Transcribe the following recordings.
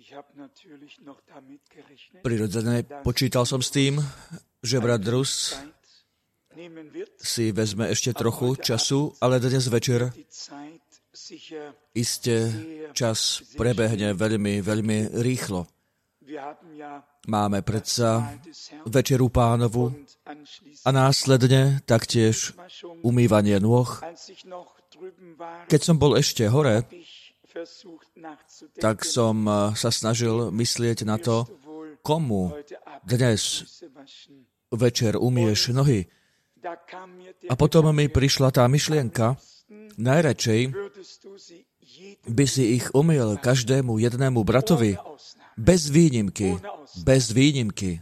Prirodzene počítal som s tým, že brat Rus si vezme ešte trochu času, ale dnes večer iste čas prebehne veľmi, veľmi rýchlo. Máme predsa večeru Pánovu a následne taktiež umývanie nôh. Keď som bol ešte hore, tak som sa snažil myslieť na to, komu dnes večer umieš nohy. A potom mi prišla tá myšlienka, najradšej by si ich umyl každému jednému bratovi, bez výnimky, bez výnimky.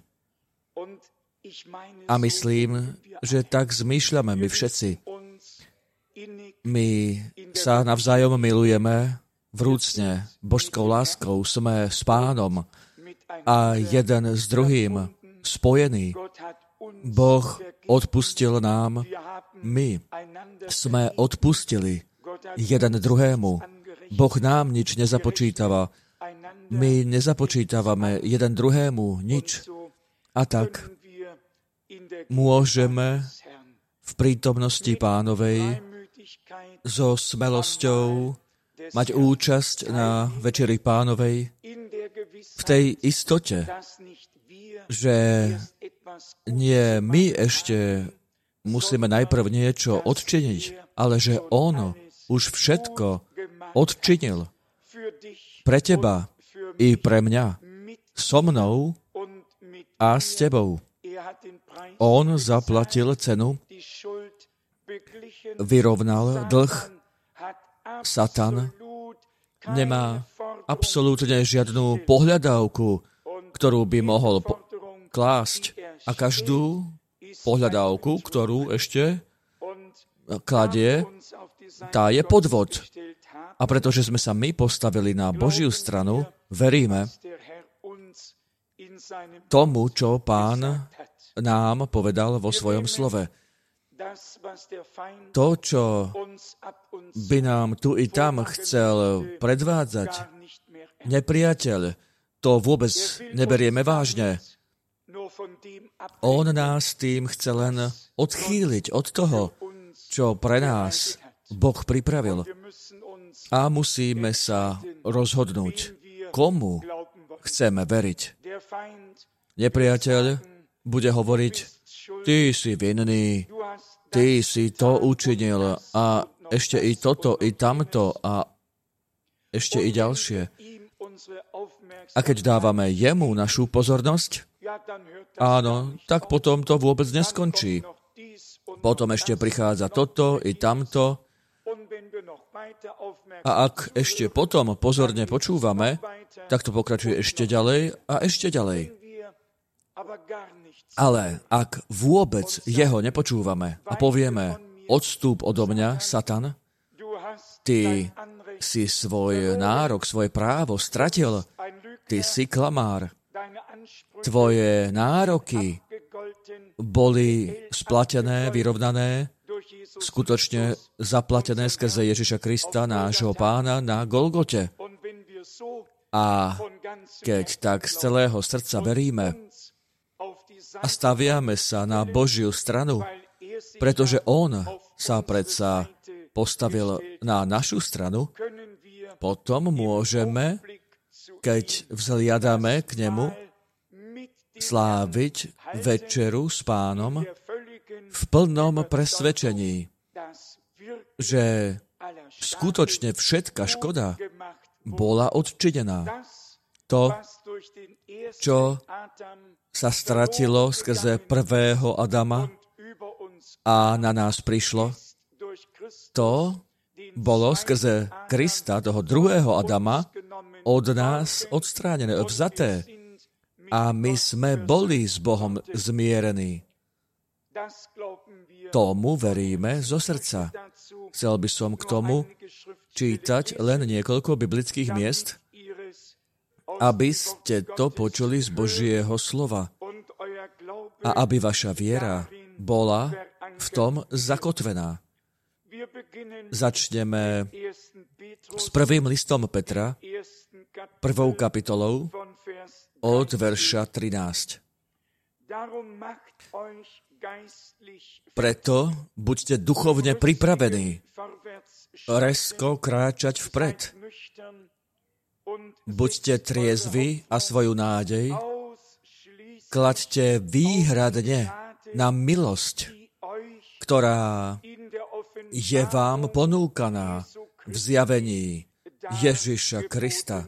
A myslím, že tak zmýšľame my všetci. My sa navzájom milujeme vrúcne, božskou láskou, sme s Pánom a jeden s druhým spojení. Boh odpustil nám, my sme odpustili jeden druhému. Boh nám nič nezapočítava. My nezapočítavame jeden druhému nič. A tak môžeme v prítomnosti Pánovej so smelosťou mať účasť na Večeri Pánovej v tej istote, že nie my ešte musíme najprv niečo odčiniť, ale že On už všetko odčinil pre teba i pre mňa, so mnou a s tebou. On zaplatil cenu, vyrovnal dlh. Satan nemá absolútne žiadnu pohľadávku, ktorú by mohol klásť. A každú pohľadávku, ktorú ešte kladie, tá je podvod. A pretože sme sa my postavili na Božiu stranu, veríme tomu, čo Pán nám povedal vo svojom slove. To, čo by nám tu i tam chcel predvádzať nepriateľ, to vôbec neberieme vážne. On nás tým chce len odchýliť od toho, čo pre nás Boh pripravil. A musíme sa rozhodnúť, komu chceme veriť. Nepriateľ bude hovoriť, ty si vinný, ty si to učinil a ešte i toto, i tamto a ešte i ďalšie. A keď dávame jemu našu pozornosť, áno, tak potom to vôbec neskončí. Potom ešte prichádza toto i tamto. A ak ešte potom pozorne počúvame, tak to pokračuje ešte ďalej a ešte ďalej. Ale ak vôbec jeho nepočúvame a povieme, odstúp odo mňa, Satan, ty si svoj nárok, svoje právo stratil, ty si klamár. Tvoje nároky boli splatené, vyrovnané, skutočne zaplatené skrze Ježiša Krista, nášho Pána, na Golgote. A keď tak z celého srdca veríme a staviame sa na Božiu stranu, pretože On sa predsa postavil na našu stranu, potom môžeme, keď vzhliadame k Nemu, sláviť večeru s Pánom v plnom presvedčení, že skutočne všetka škoda bola odčinená. To, čo sa stratilo skrze prvého Adama a na nás prišlo, to bolo skrze Krista, toho druhého Adama, od nás odstránené, vzaté. A my sme boli s Bohom zmierení. Tomu veríme zo srdca. Chcel by som k tomu čítať len niekoľko biblických miest, aby ste to počuli z Božieho slova a aby vaša viera bola v tom zakotvená. Začneme s prvým listom Petra, 1. kapitolou od verša 13. Preto buďte duchovne pripravení, rezko kráčať vpred. Buďte triezvi a svoju nádej klaďte výhradne na milosť, ktorá je vám ponúkaná v zjavení Ježiša Krista.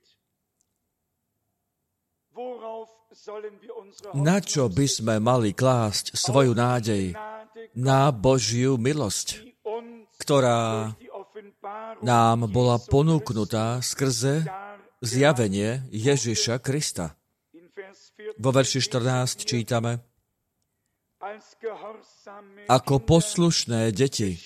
Na čo by sme mali klásť svoju nádej? Na Božiu milosť, ktorá nám bola ponúknutá skrze zjavenie Ježiša Krista. Vo verši 14 čítame: Ako poslušné deti,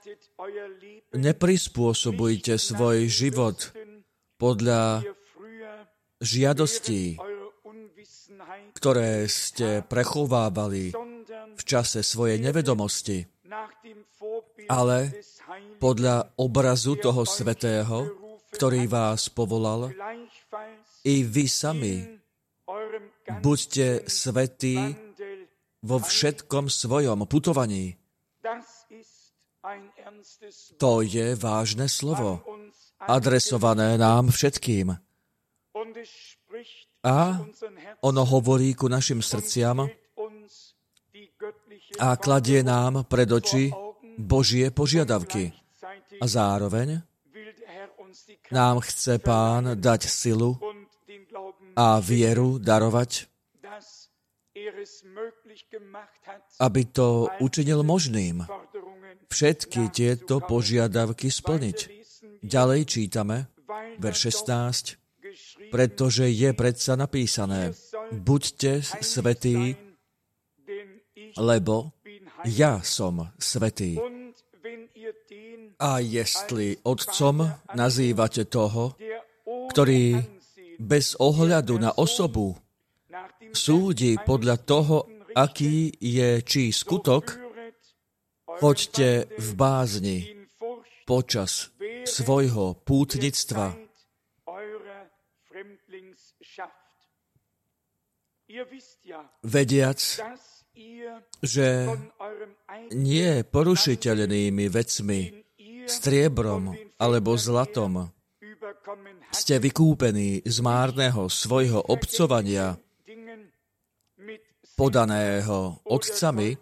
neprispôsobujte svoj život podľa žiadostí, ktoré ste prechovávali v čase svojej nevedomosti, ale podľa obrazu toho svätého, ktorý vás povolal. I vy sami buďte svätí vo všetkom svojom putovaní. To je vážne slovo, adresované nám všetkým. A ono hovorí ku našim srdciam a kladie nám pred oči Božie požiadavky. A zároveň nám chce Pán dať silu a vieru darovať, aby to učinil možným všetky tieto požiadavky splniť. Ďalej čítame, verš 16, pretože je predsa napísané: Buďte svätí, lebo ja som svätý. A jestli otcom nazývate toho, ktorý bez ohľadu na osobu súdi podľa toho, aký je čí skutok, choďte v bázni počas svojho pútnictva. Vediac, že nie porušiteľnými vecmi, striebrom alebo zlatom, ste vykúpení z márneho svojho obcovania, podaného otcami,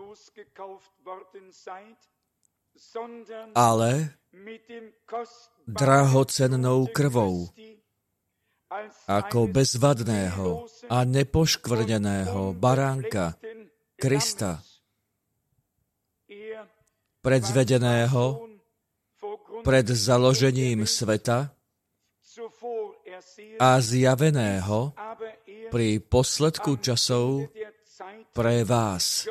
ale drahocennou krvou, ako bezvadného a nepoškvrneného baránka Krista, predzvedeného pred založením sveta a zjaveného pri posledku časov pre vás,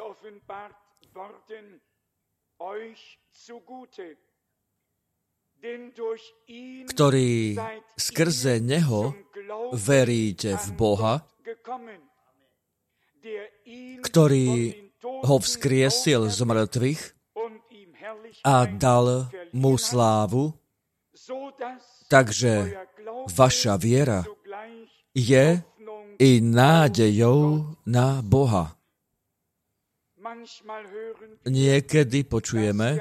ktorí skrze Neho veríte v Boha, ktorý ho vzkriesil z mŕtvych a dal mu slávu, takže vaša viera je i nádejou na Boha. Niekedy počujeme,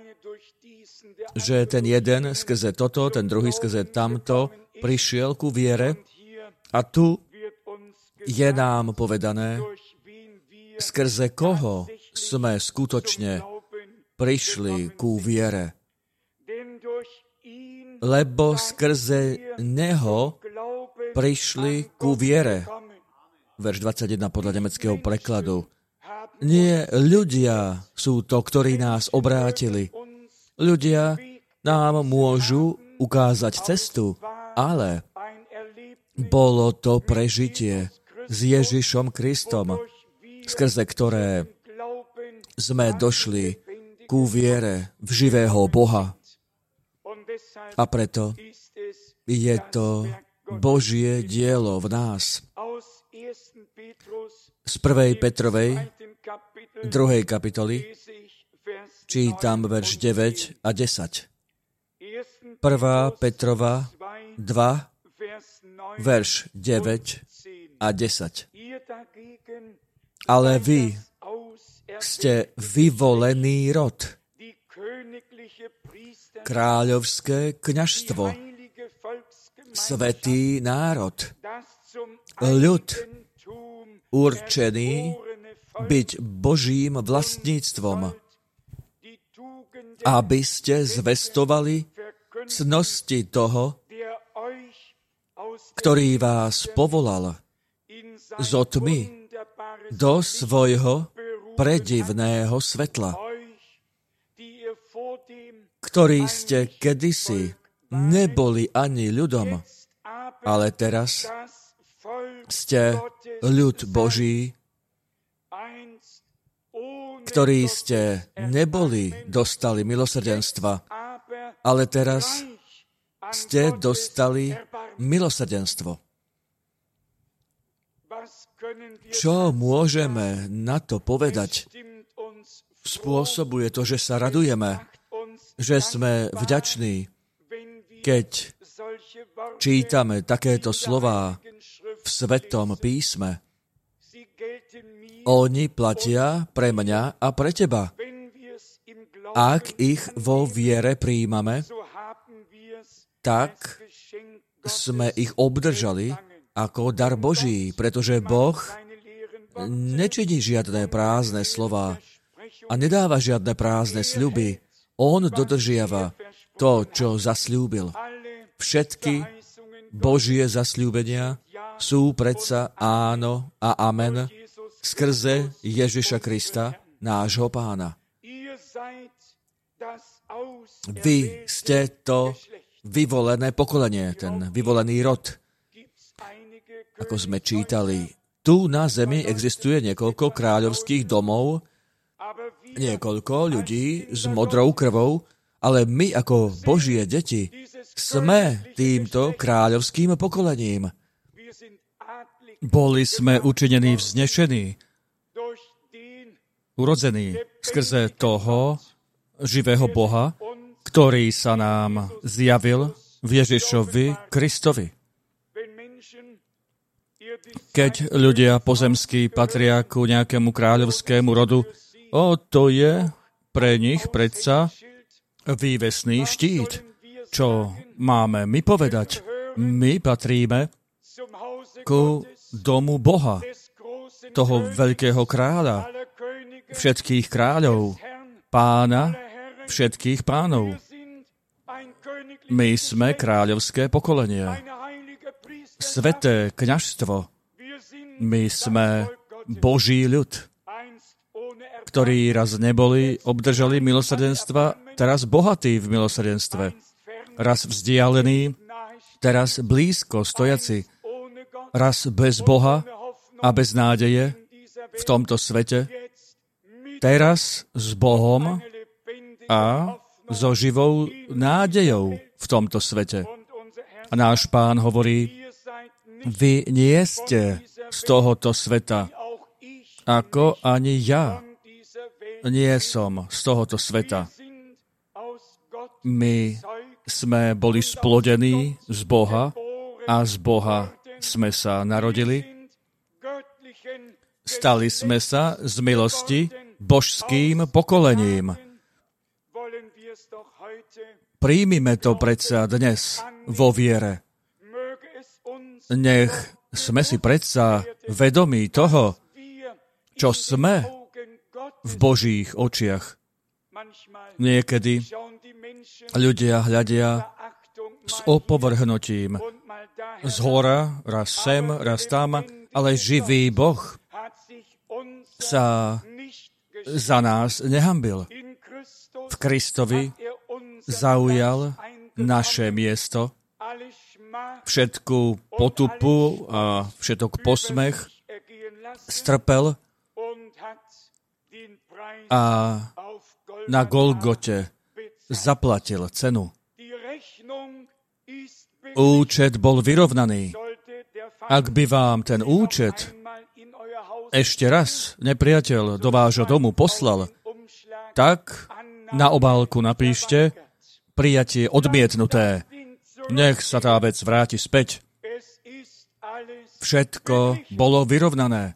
že ten jeden skrze toto, ten druhý skrze tamto prišiel ku viere, a tu je nám povedané, skrze koho sme skutočne prišli ku viere. Lebo skrze Neho prišli ku viere. Verš 21 podľa nemeckého prekladu. Nie ľudia sú to, ktorí nás obrátili. Ľudia nám môžu ukázať cestu, ale bolo to prežitie s Ježišom Kristom, skrze ktoré sme došli ku viere v živého Boha. A preto je to Božie dielo v nás. Z 1. Petrovej 2. kapitoly čítam verš 9 a 10. 1. Petrova 2, verš 9 a 10. Ale vy ste vyvolený rod, kráľovské kňazstvo, svätý národ, ľud určený byť Božím vlastníctvom, aby ste zvestovali cnosti toho, ktorý vás povolal zo tmy do svojho predivného svetla, ktorí ste kedysi neboli ani ľudom, ale teraz ste ľud Boží, ktorí ste neboli dostali milosrdenstva, ale teraz ste dostali milosrdenstvo. Čo môžeme na to povedať? Spôsobuje to, že sa radujeme, že sme vďační, keď čítame takéto slová v Svetom písme. Oni platia pre mňa a pre teba. Ak ich vo viere prijímame, tak sme ich obdržali ako dar Boží, pretože Boh nečiní žiadne prázdne slová a nedáva žiadne prázdne sľuby. On dodržiava to, čo zasľúbil. Všetky Božie zasľúbenia sú predsa áno a amen skrze Ježiša Krista, nášho Pána. Vy ste to vyvolené pokolenie, ten vyvolený rod. Ako sme čítali, tu na zemi existuje niekoľko kráľovských domov, niekoľko ľudí s modrou krvou, ale my ako Božie deti sme týmto kráľovským pokolením. Boli sme učinení vznešení, urodzení skrze toho živého Boha, ktorý sa nám zjavil v Ježišovi Kristovi. Keď ľudia pozemskí patria ku nejakému kráľovskému rodu, to je pre nich predsa vývesný štít. Čo máme my povedať? My patríme ku domu Boha, toho veľkého kráľa, všetkých kráľov, Pána všetkých pánov. My sme kráľovské pokolenie, sveté kňazstvo. My sme Boží ľud, ktorí raz neboli, obdržali milosrdenstva, teraz bohatí v milosrdenstve. Raz vzdialení, teraz blízko stojaci. Raz bez Boha a bez nádeje v tomto svete. Teraz s Bohom a so živou nádejou v tomto svete. A náš Pán hovorí, vy nie ste z tohoto sveta, ako ani ja nie som z tohoto sveta. My sme boli splodení z Boha a z Boha sme sa narodili. Stali sme sa z milosti božským pokolením. Príjmime to predsa dnes vo viere. Nech sme si predsa vedomí toho, čo sme v Božích očiach. Niekedy ľudia hľadia s opovrhnutím. Zhora, raz sem, raz tam, ale živý Boh sa za nás nehanbil. V Kristovi zaujal naše miesto, všetku potupu a všetok posmech strpel a na Golgote zaplatil cenu. Účet bol vyrovnaný. Ak by vám ten účet ešte raz nepriateľ do vášho domu poslal, tak na obálku napíšte prijatie odmietnuté. Nech sa tá vec vráti späť. všetko bolo vyrovnané.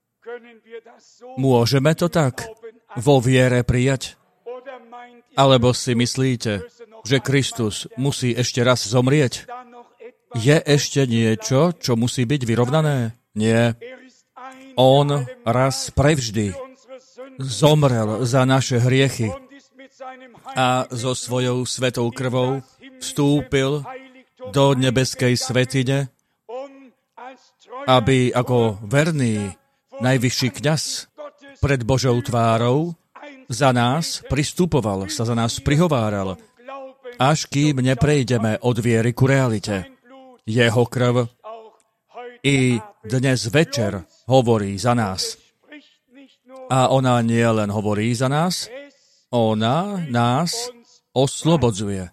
Môžeme to tak vo viere prijať? Alebo si myslíte, že Kristus musí ešte raz zomrieť? Je ešte niečo, čo musí byť vyrovnané? Nie. On raz prevždy zomrel za naše hriechy a so svojou svetou krvou vstúpil do nebeskej svätyne, aby ako verný najvyšší kňaz pred Božou tvárou za nás pristupoval, sa za nás prihováral, až kým neprejdeme od viery ku realite. Jeho krv i dnes večer hovorí za nás. A ona nie len hovorí za nás, ona nás oslobodzuje.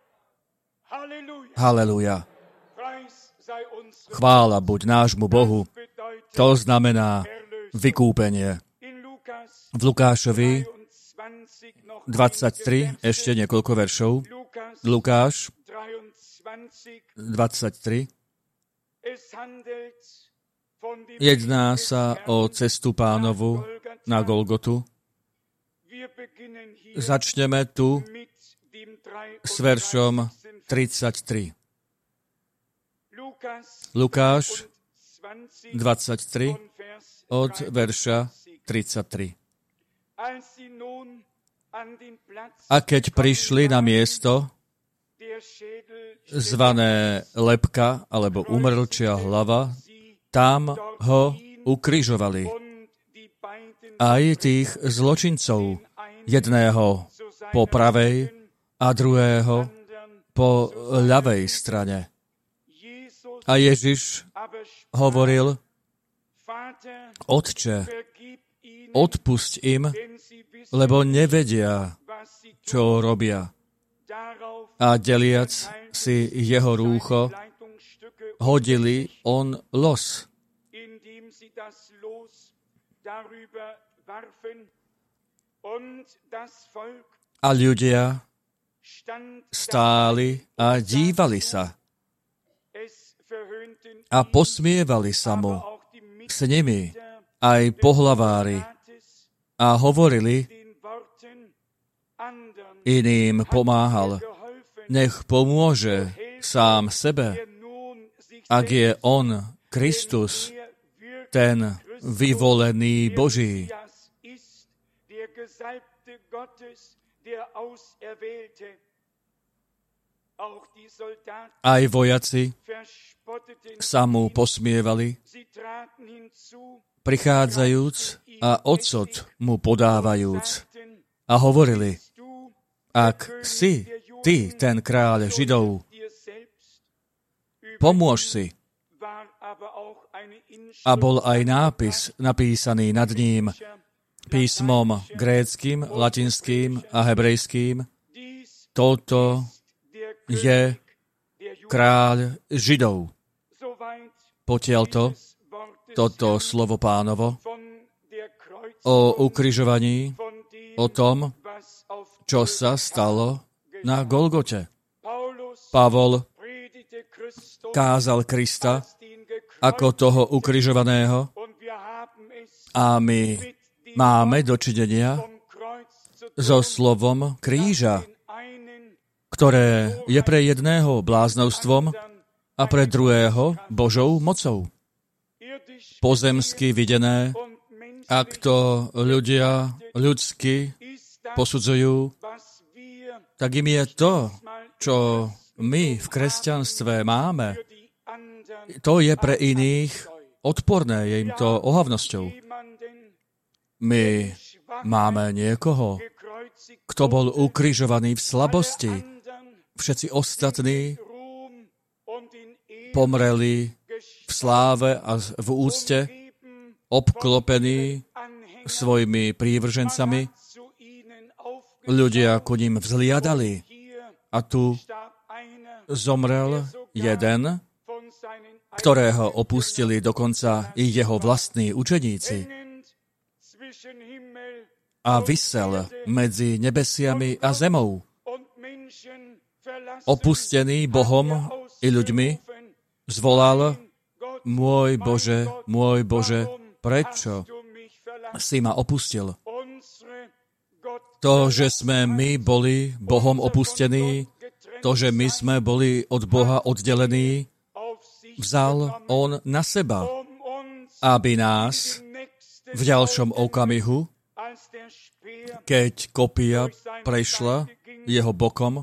Halelúja. Chvála buď nášmu Bohu. To znamená vykúpenie. V Lukášovi 23, ešte niekoľko veršov. Lukáš 23. Jedná sa o cestu Pánovu na Golgotu. Začneme tu s veršom 33. Lukáš 23 od verša 33. A keď prišli na miesto zvané Lebka, alebo umrlčia hlava, tam ho ukrižovali. Aj tých zločincov, jedného po pravej a druhého po ľavej strane. A Ježiš hovoril: Otče, odpusť im, lebo nevedia, čo robia. A deliac si jeho rúcho, hodili on los. A ľudia stáli a dívali sa a posmievali sa mu s nimi aj pohlavári a hovorili, iným pomáhal, nech pomôže sám sebe, ak je on Kristus, ten vyvolený Boží. Aj vojaci sa mu posmievali, prichádzajúc a ocot mu podávajúc, a hovorili, ak si ty ten kráľ Židov, pomôž si. A bol aj nápis napísaný nad ním písmom gréckym, latinským a hebrejským. Toto je kráľ Židov. Potiaľto toto slovo Pánovo o ukrižovaní, o tom, čo sa stalo na Golgote. Pavol kázal Krista ako toho ukrižovaného a my máme dočinenia so slovom kríža, ktoré je pre jedného bláznovstvom a pre druhého Božou mocou. Pozemsky videné, ak to ľudia ľudsky posudzujú, tak im je to, čo my v kresťanstve máme, to je pre iných odporné, je im to ohavnosťou. My máme niekoho, kto bol ukrižovaný v slabosti. Všetci ostatní pomreli v sláve a v úcte, obklopení svojimi prívržencami. Ľudia ku ním vzliadali. A tu zomrel jeden, ktorého opustili dokonca i jeho vlastní učeníci. A visel medzi nebesiami a zemou. Opustený Bohom i ľuďmi, zvolal môj Bože, prečo si ma opustil? To, že sme my boli Bohom opustení, to, že my sme boli od Boha oddelení, vzal on na seba, aby nás v ďalšom okamihu, keď kopia prešla jeho bokom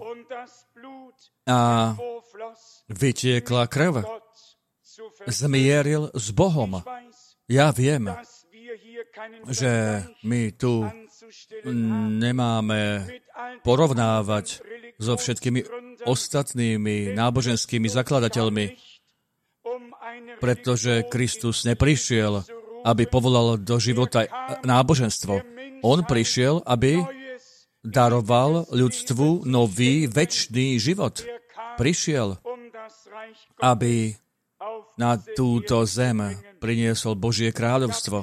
a vytiekla krv, zmieril s Bohom. Ja viem, že my tu nemáme porovnávať so všetkými ostatnými náboženskými zakladateľmi, pretože Kristus neprišiel, aby povolal do života náboženstvo. On prišiel, aby daroval ľudstvu nový, večný život. Prišiel, aby na túto zem priniesol Božie kráľovstvo.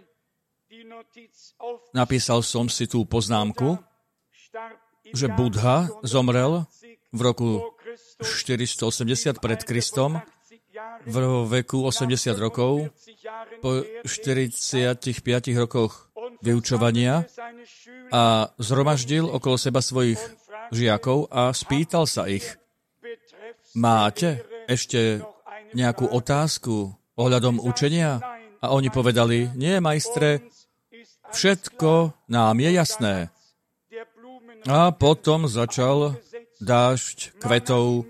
Napísal som si tú poznámku, že Buddha zomrel v roku 480 pred Kristom, v veku 80 rokov, po 45 rokoch vyučovania a zhromaždil okolo seba svojich žiakov a spýtal sa ich: máte ešte nejakú otázku ohľadom učenia? A oni povedali: nie, majstre, všetko nám je jasné. A potom začal dážď kvetov,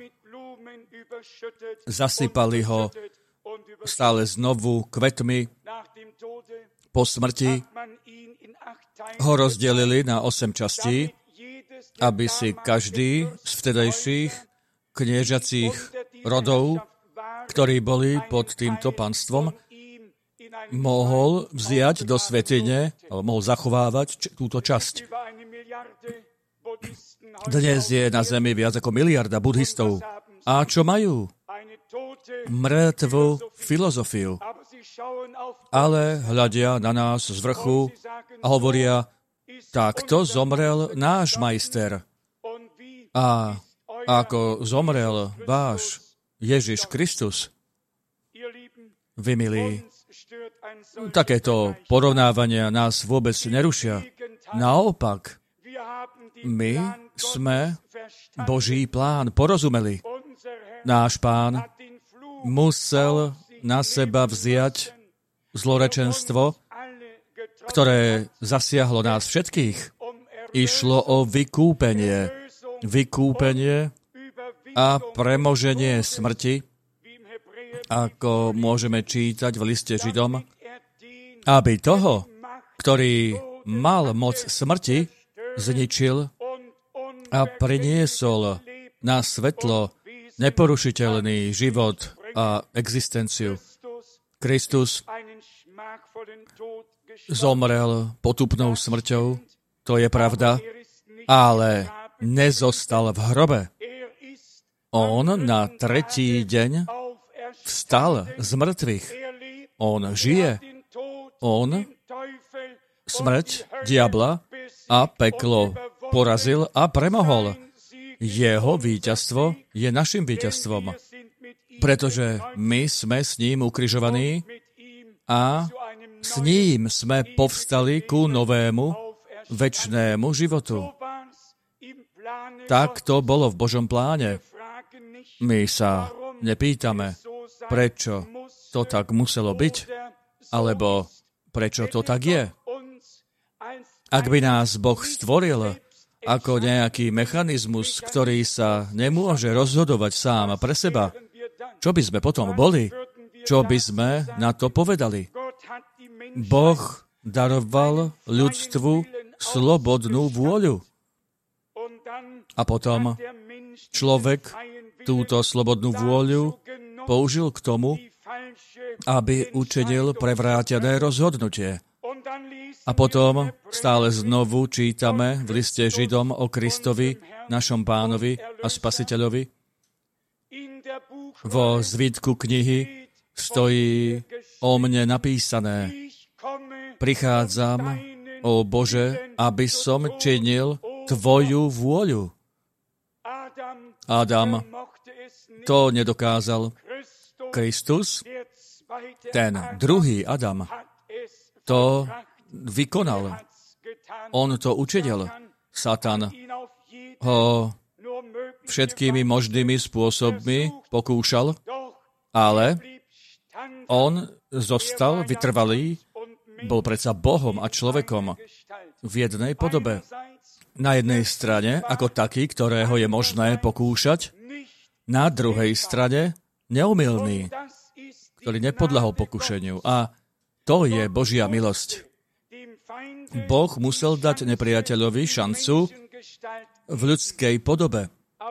zasypali ho stále znovu kvetmi. Po smrti ho rozdelili na 8 častí, aby si každý z vtedajších kniežacích rodov, ktorí boli pod týmto panstvom, mohol vziať do svätyne, alebo mohol zachovávať túto časť. Dnes je na Zemi viac ako 1 miliarda buddhistov. A čo majú? Mŕtvú filozofiu. Ale hľadia na nás z vrchu a hovoria: takto zomrel náš majster. A ako zomrel váš Ježiš Kristus. Vy, milí, takéto porovnávania nás vôbec nerušia. Naopak, my sme Boží plán porozumeli. Náš Pán musel na seba vziať zlorečenstvo, ktoré zasiahlo nás všetkých. Išlo o vykúpenie. Vykúpenie a premoženie smrti, ako môžeme čítať v liste Židom, aby toho, ktorý mal moc smrti, zničil a priniesol na svetlo neporušiteľný život a existenciu. Kristus zomrel potupnou smrťou, to je pravda, ale nezostal v hrobe. On na 3. deň vstal z mŕtvych. On žije. On smrť, diabla a peklo porazil a premohol. Jeho víťazstvo je našim víťazstvom, pretože my sme s ním ukrižovaní a s ním sme povstali ku novému, večnému životu. Tak to bolo v Božom pláne. My sa nepýtame, prečo to tak muselo byť, alebo prečo to tak je. Ak by nás Boh stvoril ako nejaký mechanizmus, ktorý sa nemôže rozhodovať sám pre seba, čo by sme potom boli? Čo by sme na to povedali? Boh daroval ľudstvu slobodnú vôľu. A potom človek túto slobodnú vôľu použil k tomu, aby učinil prevrátené rozhodnutie. A potom stále znovu čítame v liste Židom o Kristovi, našom Pánovi a Spasiteľovi. Vo zvitku knihy stojí o mne napísané: prichádzam, ó Bože, aby som činil Tvoju vôľu. Adam to nedokázal. Kristus ten druhý Adam to vykonal. On to učinil. Satan ho všetkými možnými spôsobmi pokúšal, ale on zostal vytrvalý, bol predsa Bohom a človekom v jednej podobe. Na jednej strane ako taký, ktorého je možné pokúšať, na druhej strane neomylný, ktorý nepodľahol pokušeniu. A to je Božia milosť. Boh musel dať nepriateľovi šancu v ľudskej podobe,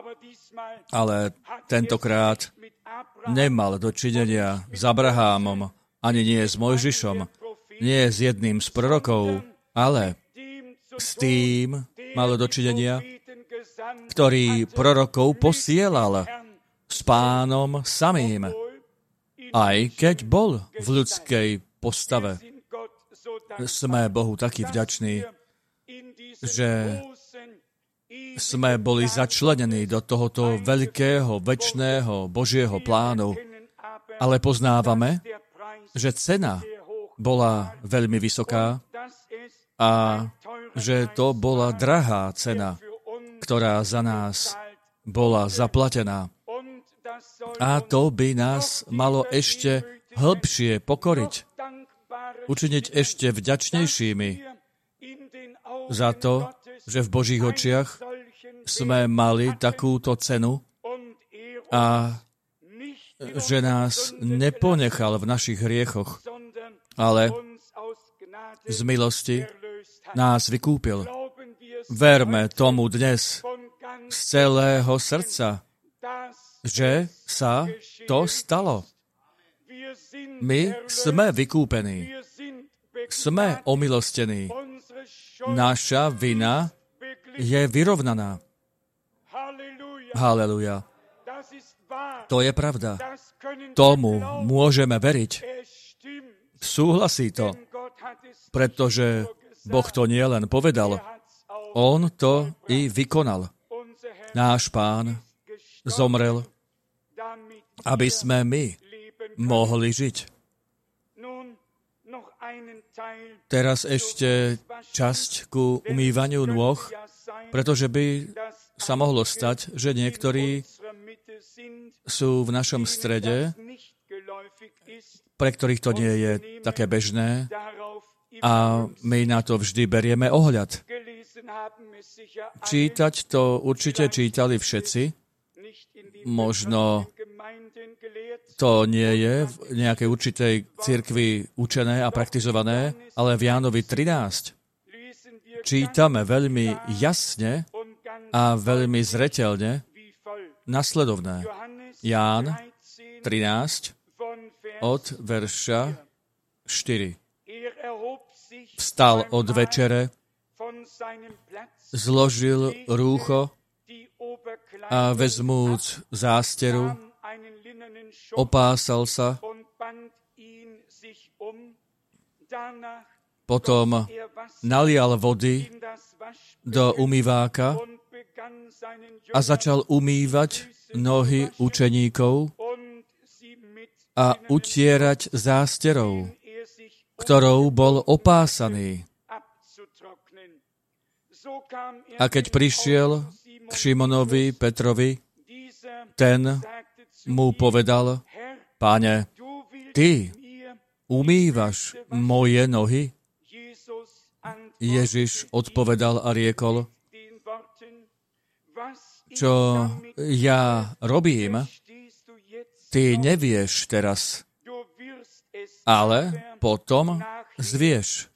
ale tentokrát nemal dočinenia s Abrahámom, ani nie s Mojžišom, nie s jedným z prorokov, ale s tým mal dočinenia, ktorý prorokov posielal s Pánom samým, aj keď bol v ľudskej postave. Sme Bohu takí vďační, že sme boli začlenení do tohoto veľkého, večného Božieho plánu, ale poznávame, že cena bola veľmi vysoká a že to bola drahá cena, ktorá za nás bola zaplatená. A to by nás malo ešte hĺbšie pokoriť, učiniť ešte vďačnejšími za to, že v Božích očiach sme mali takúto cenu a že nás neponechal v našich hriechoch, ale z milosti nás vykúpil. Verme tomu dnes z celého srdca, že sa to stalo. My sme vykúpení. Sme omilostení. Naša vina je vyrovnaná. Haleluja. To je pravda. Tomu môžeme veriť. Súhlasí to, pretože Boh to nie len povedal, on to i vykonal. Náš Pán zomrel, aby sme my mohli žiť. Teraz ešte časť ku umývaniu nôh, pretože by sa mohlo stať, že niektorí sú v našom strede, pre ktorých to nie je také bežné a my na to vždy berieme ohľad. Čítať to určite čítali všetci, možno to nie je v nejakej určitej cirkvi učené a praktizované, ale v Jánovi 13 čítame veľmi jasne a veľmi zreteľne nasledovné. Ján 13 od verša 4. Vstal od večere, zložil rúcho a vezmúc zásteru, opásal sa, potom nalial vody do umýváka a začal umývať nohy učeníkov a utierať zásterou, ktorou bol opásaný. A keď prišiel k Šimonovi Petrovi, ten mu povedal, Páne, ty umývaš moje nohy? Ježiš odpovedal a riekol, čo ja robím, ty nevieš teraz, ale potom zvieš.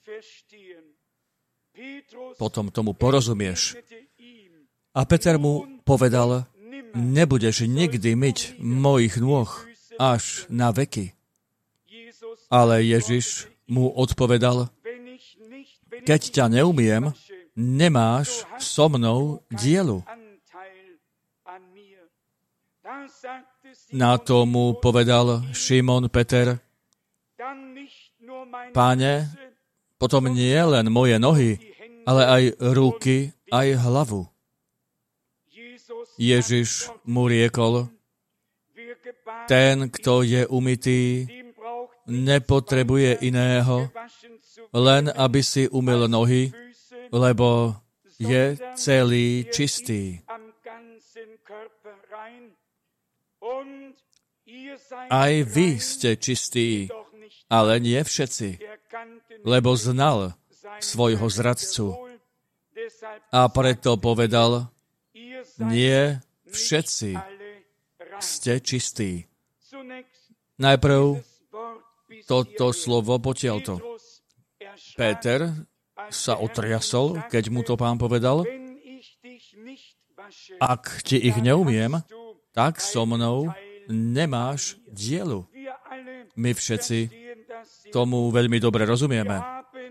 Potom tomu porozumieš. A Peter mu povedal, nebudeš nikdy myť mojich nôh až na veky. Ale Ježiš mu odpovedal, keď ťa neumiem, nemáš so mnou dielu. Na to mu povedal Šimon Peter, Páne, potom nie len moje nohy, ale aj ruky, aj hlavu. Ježiš mu riekol, ten, kto je umytý, nepotrebuje iného, len aby si umyl nohy, lebo je celý čistý. Aj vy ste čistí, ale nie všetci, lebo znal svojho zradcu. A preto povedal, nie všetci ste čistí. Najprv toto slovo potiaľto. Péter sa otriasol, keď mu to Pán povedal, ak ti ich neumiem, tak so mnou nemáš dielu. My všetci tomu veľmi dobre rozumieme.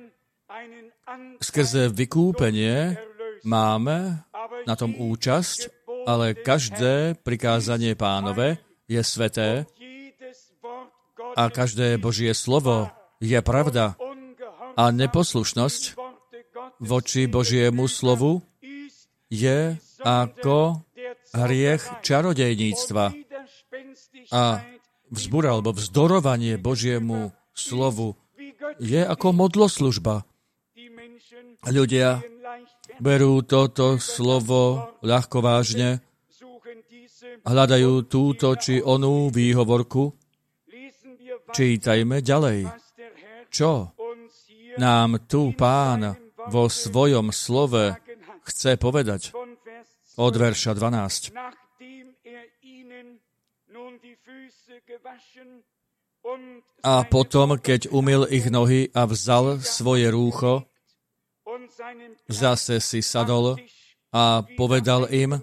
Skrze vykúpenie máme na tom účasť, ale každé prikázanie Pánove je sveté a každé Božie slovo je pravda. A neposlušnosť voči Božiemu slovu je ako hriech čarodejníctva. A vzbúra alebo vzdorovanie Božiemu slovu je ako modloslužba. Ľudia berú toto slovo ľahko vážne, hľadajú túto či onú výhovorku. Čítajme ďalej. Čo nám tu Pán vo svojom slove chce povedať? Od verša 12. A potom, keď umyl ich nohy a vzal svoje rúcho, zase si sadol a povedal im,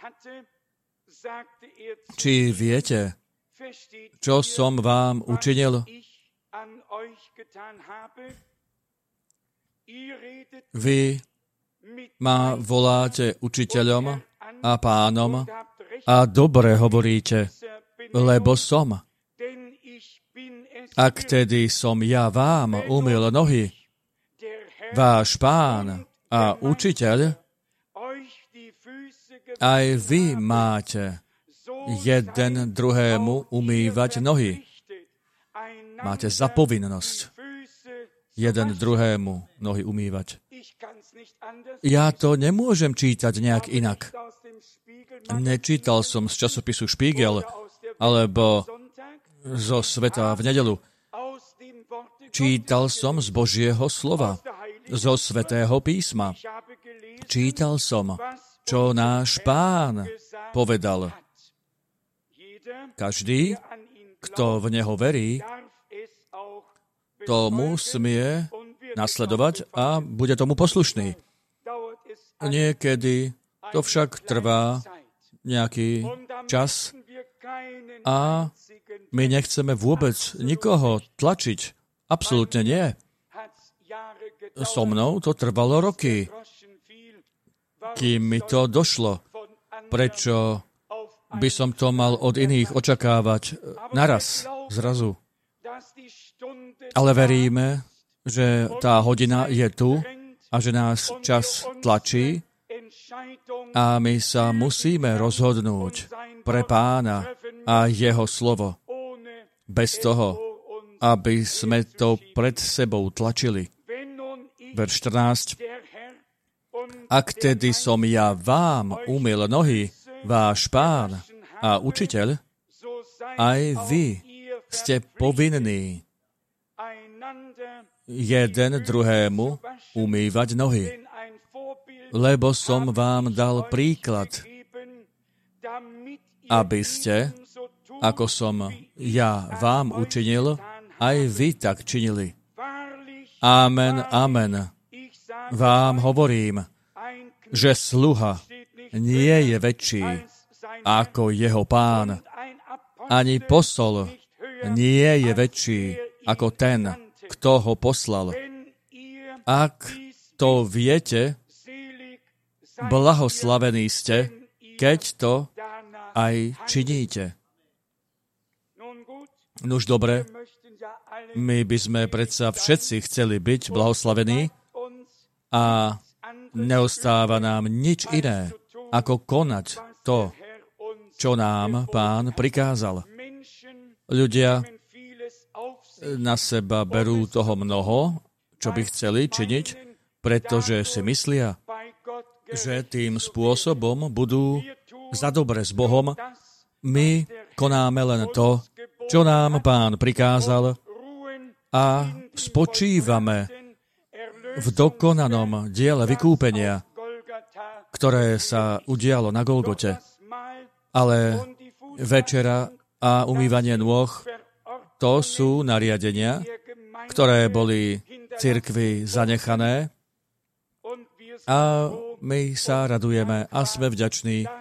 či viete, čo som vám učinil? Vy ma voláte učiteľom a pánom a dobre hovoríte, lebo som. Ak tedy som ja vám umyl nohy, váš pán a učiteľ, aj vy máte jeden druhému umývať nohy. Máte za povinnosť jeden druhému nohy umývať. Ja to nemôžem čítať nejak inak. Nečítal som z časopisu Spiegel alebo zo Sveta v nedeľu. Čítal som z Božieho slova, zo Svätého písma. Čítal som, čo náš Pán povedal. Každý, kto v Neho verí, tomu smie nasledovať a bude tomu poslušný. Niekedy to však trvá nejaký čas a my nechceme vôbec nikoho tlačiť. Absolútne nie. So mnou to trvalo roky, kým mi to došlo. Prečo by som to mal od iných očakávať naraz, zrazu? Ale veríme, že tá hodina je tu a že nás čas tlačí a my sa musíme rozhodnúť pre Pána a Jeho slovo. Bez toho, aby sme to pred sebou tlačili. Verš 14. Ak tedy som ja vám umyl nohy, váš Pán a učiteľ, aj vy ste povinní jeden druhému umývať nohy. Lebo som vám dal príklad, aby ste, ako som ja vám učinil, aj vy tak činili. Amen, amen. Vám hovorím, že sluha nie je väčší ako jeho pán, ani posol nie je väčší ako ten, kto ho poslal. Ak to viete, blahoslavení ste, keď to aj činíte. Nuž dobre, my by sme predsa všetci chceli byť blahoslavení a neostáva nám nič iné, ako konať to, čo nám Pán prikázal. Ľudia na seba berú toho mnoho, čo by chceli činiť, pretože si myslia, že tým spôsobom budú za dobre s Bohom. My konáme len to, čo nám Pán prikázal a spočívame v dokonanom diele vykúpenia, ktoré sa udialo na Golgote. Ale večera a umývanie nôh, to sú nariadenia, ktoré boli cirkvi zanechané a my sa radujeme a sme vďační,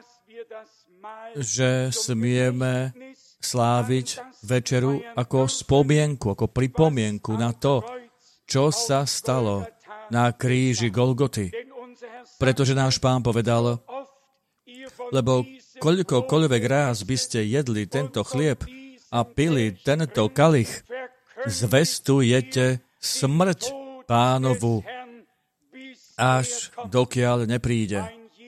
že smieme sláviť večeru ako spomienku, ako pripomienku na to, čo sa stalo na kríži Golgoty. Pretože náš Pán povedal, lebo koľkokoľvek ráz by ste jedli tento chlieb a pili tento kalich, zvestujete smrť Pánovu, až dokiaľ nepríde.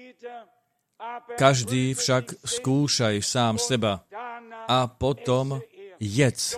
Každý však skúšaj sám seba a potom jedz.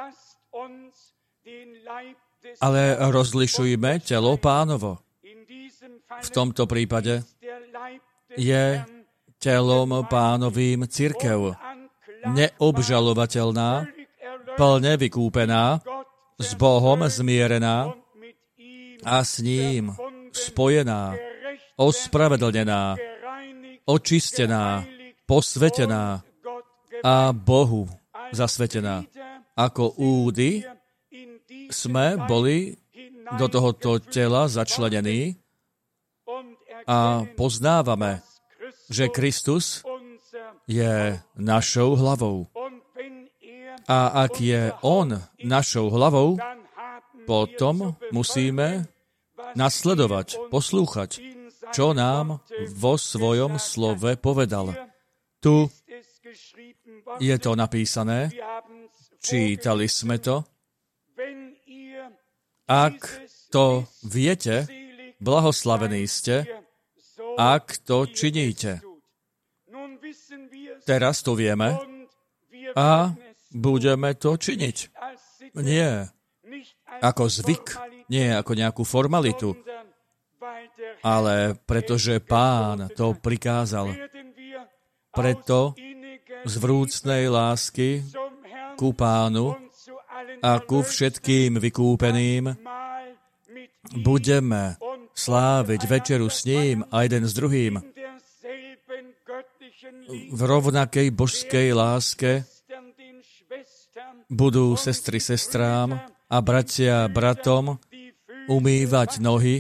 Ale rozlišujme telo Pánovo. V tomto prípade je telom Pánovým cirkev, neobžalovateľná, plne vykúpená, s Bohom zmierená a s ním spojená, ospravedlnená, očistená, posvetená a Bohu zasvetená. Ako údy sme boli do tohoto tela začlenení a poznávame, že Kristus je našou hlavou. A ak je On našou hlavou, potom musíme nasledovať, poslúchať, čo nám vo svojom slove povedal. Tu je to napísané, čítali sme to. Ak to viete, blahoslavení ste, ak to činíte. Teraz to vieme a budeme to činiť. Nie ako zvyk, nie ako nejakú formalitu, ale pretože Pán to prikázal. Preto z vrúcnej lásky ku Pánu a ku všetkým vykúpeným budeme sláviť večeru s ním a jeden s druhým v rovnakej božskej láske. Budú sestry sestrám a bratia bratom umývať nohy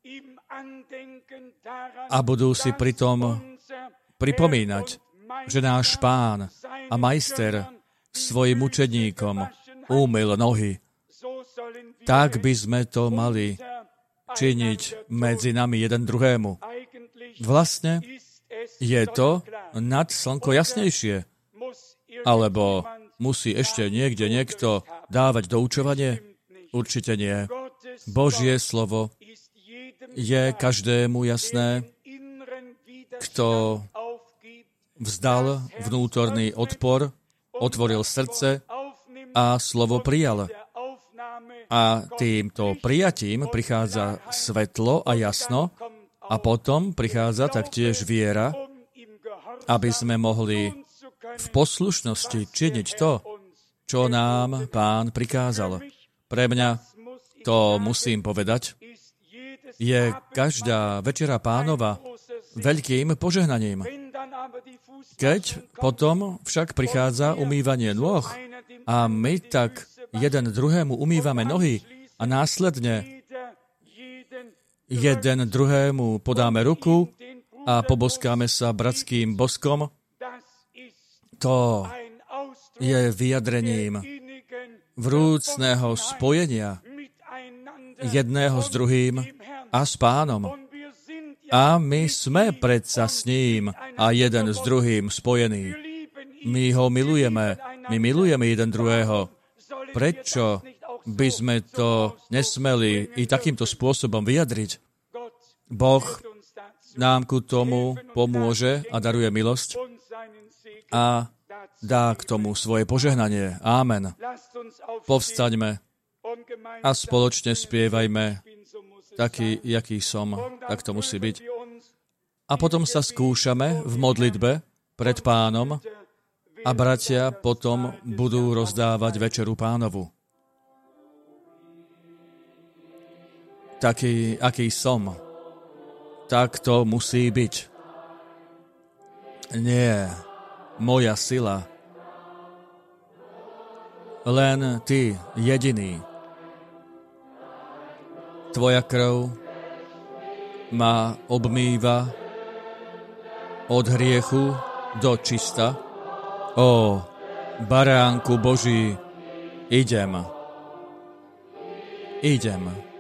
a budú si pritom pripomínať, že náš Pán a majster svojim učeníkom umyl nohy. Tak by sme to mali činiť medzi nami jeden druhému. Vlastne je to nad slnko jasnejšie. Alebo musí ešte niekde niekto dávať doučovanie? Určite nie. Božie slovo je každému jasné, kto vzdal vnútorný odpor, otvoril srdce a slovo prijal. A týmto prijatím prichádza svetlo a jasno a potom prichádza taktiež viera, aby sme mohli v poslušnosti činiť to, čo nám Pán prikázal. Pre mňa, to musím povedať, je každá večera Pánova veľkým požehnaním. Keď potom však prichádza umývanie nôh a my tak jeden druhému umývame nohy a následne jeden druhému podáme ruku a poboskáme sa bratským boskom, to je vyjadrením vrúcného spojenia jedného s druhým a s Pánom. A my sme predsa s ním a jeden s druhým spojení. My ho milujeme, my milujeme jeden druhého. Prečo by sme to nesmeli i takýmto spôsobom vyjadriť? Boh nám ku tomu pomôže a daruje milosť a dá k tomu svoje požehnanie. Ámen. Povstaňme a spoločne spievajme taký, jaký som, tak to musí byť. A potom sa skúšame v modlitbe pred Pánom a bratia potom budú rozdávať večeru Pánovu. Taký, aký som, tak to musí byť. Nie, moja sila, len Ty jediný. Tvoja krv ma obmýva od hriechu do čista. Ó, Baránku Boží, idem.